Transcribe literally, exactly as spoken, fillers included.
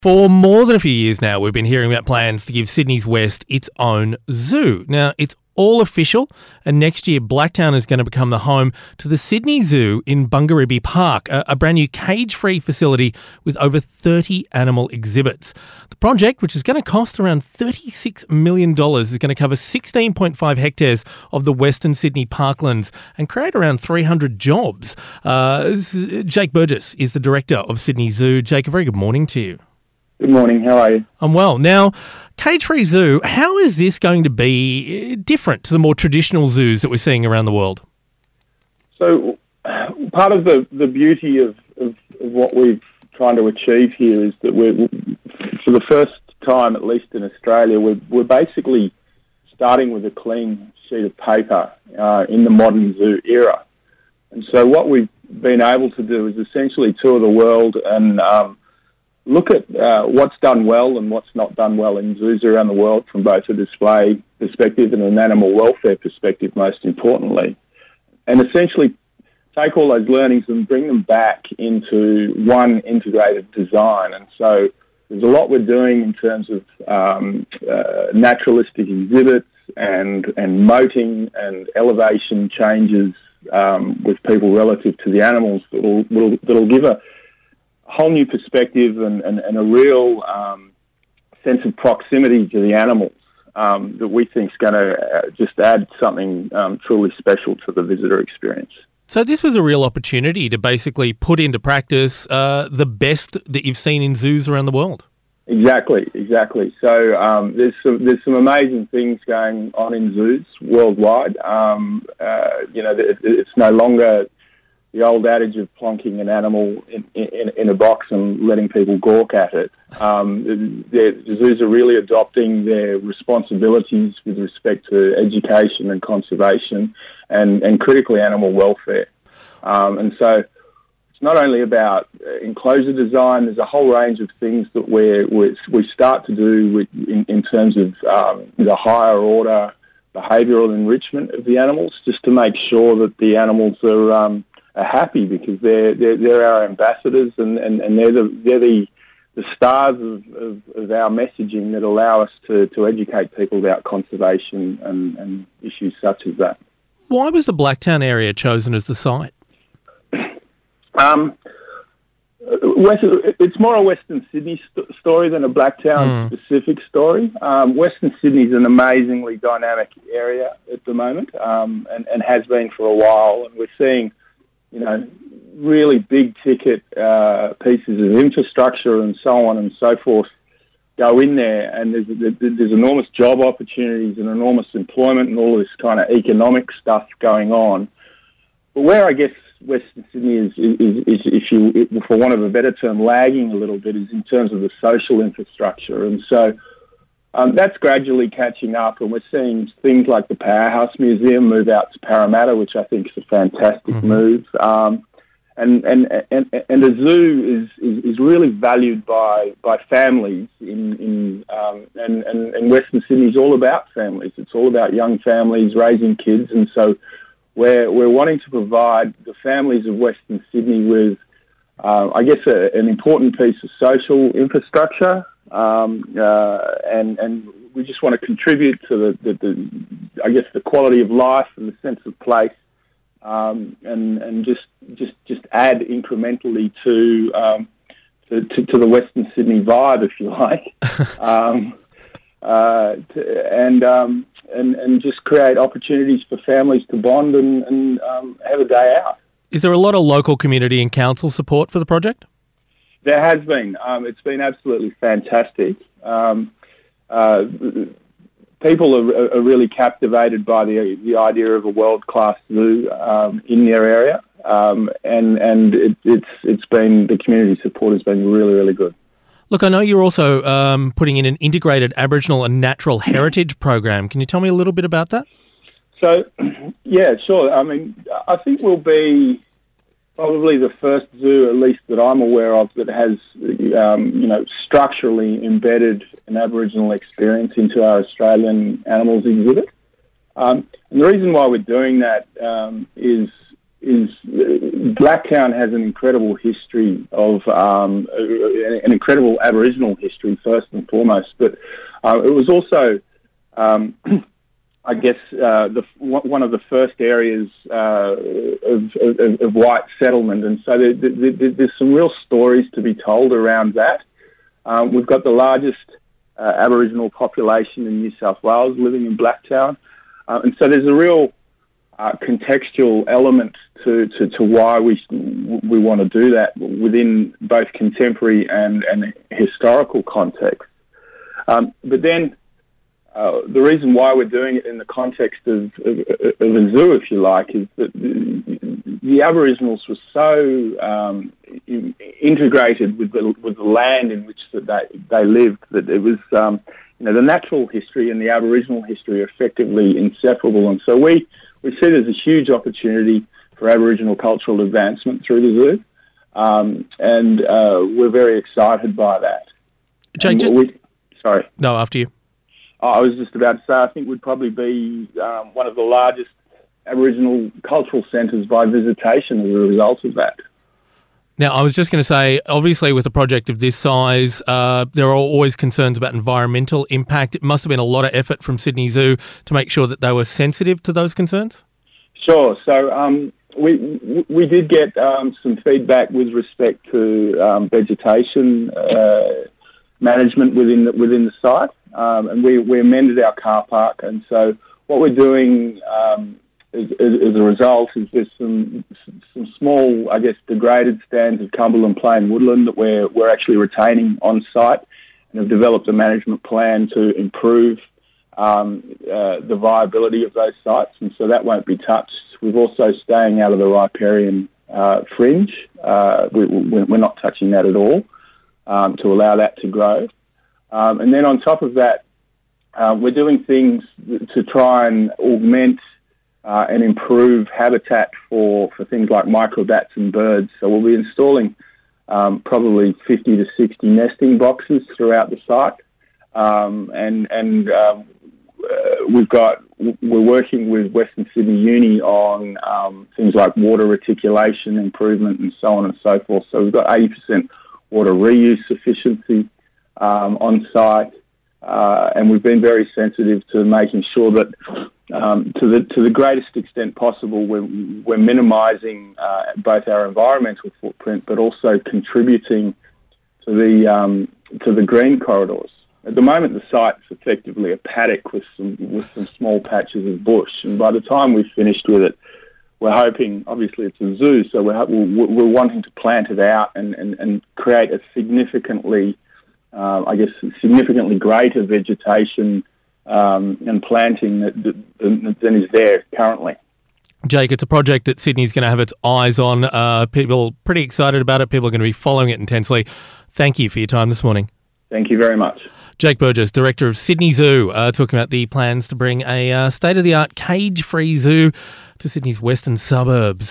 For more than a few years now, we've been hearing about plans to give Sydney's West its own zoo. Now, it's all official, and next year Blacktown is going to become the home to the Sydney Zoo in Bungaribby Park, a, a brand new cage-free facility with over thirty animal exhibits. The project, which is going to cost around thirty-six million dollars, is going to cover sixteen point five hectares of the Western Sydney parklands and create around three hundred jobs. Uh, Jake Burgess is the director of Sydney Zoo. Jake, a very good morning to you. Good morning, how are you? I'm well. Now, cage-free zoo, how is this going to be different to the more traditional zoos that we're seeing around the world? So part of the, the beauty of, of, of what we're trying to achieve here is that we're, for the first time, at least in Australia, we're, we're basically starting with a clean sheet of paper uh, in the modern zoo era. And so what we've been able to do is essentially tour the world and um, look at uh, what's done well and what's not done well in zoos around the world from both a display perspective and an animal welfare perspective, most importantly, and essentially take all those learnings and bring them back into one integrated design. And so there's a lot we're doing in terms of um, uh, naturalistic exhibits and, and moating and elevation changes um, with people relative to the animals that'll, will, that'll give a whole new perspective and, and, and a real um, sense of proximity to the animals um, that we think is going to just add something um, truly special to the visitor experience. So this was a real opportunity to basically put into practice uh, the best that you've seen in zoos around the world. Exactly, exactly. So um, there's some, there's some amazing things going on in zoos worldwide. Um, uh, you know, it, it's no longer the old adage of plonking an animal in, in, in a box and letting people gawk at it. Um, the, the zoos are really adopting their responsibilities with respect to education and conservation and, and critically animal welfare. Um, and so it's not only about enclosure design, there's a whole range of things that we're, we're, we start to do with, in, in terms of um, the higher order behavioural enrichment of the animals, just to make sure that the animals are... Um, are happy because they're they're, they're our ambassadors and, and, and they're the they're the, the stars of, of, of our messaging that allow us to, to educate people about conservation and, and issues such as that. Why was the Blacktown area chosen as the site? Um, West, it's more a Western Sydney st- story than a Blacktown mm. specific story. Um, Western Sydney is an amazingly dynamic area at the moment um, and, and has been for a while, and we're seeing you know, really big ticket uh, pieces of infrastructure and so on and so forth go in there, and there's, there's enormous job opportunities and enormous employment and all this kind of economic stuff going on. But where I guess Western Sydney is, is, is if you, for want of a better term, lagging a little bit is in terms of the social infrastructure. And so Um, that's gradually catching up, and we're seeing things like the Powerhouse Museum move out to Parramatta, which I think is a fantastic mm-hmm. move. Um, and, and, and, and a zoo is, is, is really valued by, by families, in, in, um, and, and, and Western Sydney is all about families. It's all about young families raising kids, and so we're, we're wanting to provide the families of Western Sydney with, uh, I guess, a, an important piece of social infrastructure. Um, uh, and, and we just want to contribute to the, the, the, I guess, the quality of life and the sense of place, um, and, and just, just, just add incrementally to, um, to, to, to the Western Sydney vibe, if you like, um, uh, to, and, um, and, and just create opportunities for families to bond and, and um, have a day out. Is there a lot of local community and council support for the project? There has been. Um, it's been absolutely fantastic. Um, uh, people are, are really captivated by the the idea of a world-class zoo um, in their area, um, and and it, it's it's been the community support has been really really good. Look, I know you're also um, putting in an integrated Aboriginal and natural heritage program. Can you tell me a little bit about that? So, yeah, sure. I mean, I think we'll be probably the first zoo, at least that I'm aware of, that has, um, you know, structurally embedded an Aboriginal experience into our Australian animals exhibit. Um, and the reason why we're doing that um, is is uh, Blacktown has an incredible history of um, an incredible Aboriginal history first and foremost, but uh, it was also, um, I guess, uh, the one of the first areas uh, of, of, of white settlement, and so there, there, there's some real stories to be told around that. Um, we've got the largest uh, Aboriginal population in New South Wales living in Blacktown, uh, and so there's a real uh, contextual element to, to, to why we we want to do that within both contemporary and, and historical context. Um, but then uh, the reason why we're doing it in the context of, of, of a zoo, if you like, is that the, the Aboriginals were so um, in, integrated with the with the land in which that they they lived that it was um, you know the natural history and the Aboriginal history are effectively inseparable, and so we we see there's a huge opportunity for Aboriginal cultural advancement through the zoo, um, and uh, we're very excited by that. Jake, just... we, sorry. No, after you. I was just about to say, I think we'd probably be um, one of the largest Aboriginal cultural centres by visitation as a result of that. Now, I was just going to say, obviously with a project of this size, uh, there are always concerns about environmental impact. It must have been a lot of effort from Sydney Zoo to make sure that they were sensitive to those concerns? Sure. So um, we we did get um, some feedback with respect to um, vegetation uh, management within the, within the site. Um, and we, we amended our car park, and so what we're doing um, as, as a result is there's some some small, I guess, degraded stands of Cumberland Plain woodland that we're we're actually retaining on site, and have developed a management plan to improve um, uh, the viability of those sites, and so that won't be touched. We're also staying out of the riparian uh, fringe. Uh, we, we're not touching that at all um, to allow that to grow. Um, and then on top of that, uh, we're doing things to try and augment uh, and improve habitat for, for things like microbats and birds. So we'll be installing um, probably fifty to sixty nesting boxes throughout the site. Um, and and um, uh, we've got, we're working with Western Sydney Uni on um, things like water reticulation improvement and so on and so forth. So we've got eighty percent water reuse efficiency Um, on site, uh, and we've been very sensitive to making sure that, um, to the to the greatest extent possible, we're, we're minimising uh, both our environmental footprint, but also contributing to the um, to the green corridors. At the moment, the site's effectively a paddock with some with some small patches of bush, and by the time we've finished with it, we're hoping, obviously it's a zoo, so we're we're, we're wanting to plant it out and, and, and create a significantly Uh, I guess, significantly greater vegetation um, and planting that, that, than is there currently. Jake, it's a project that Sydney's going to have its eyes on. Uh, people pretty excited about it. People are going to be following it intensely. Thank you for your time this morning. Thank you very much. Jake Burgess, Director of Sydney Zoo, uh, talking about the plans to bring a uh, state-of-the-art cage-free zoo to Sydney's western suburbs.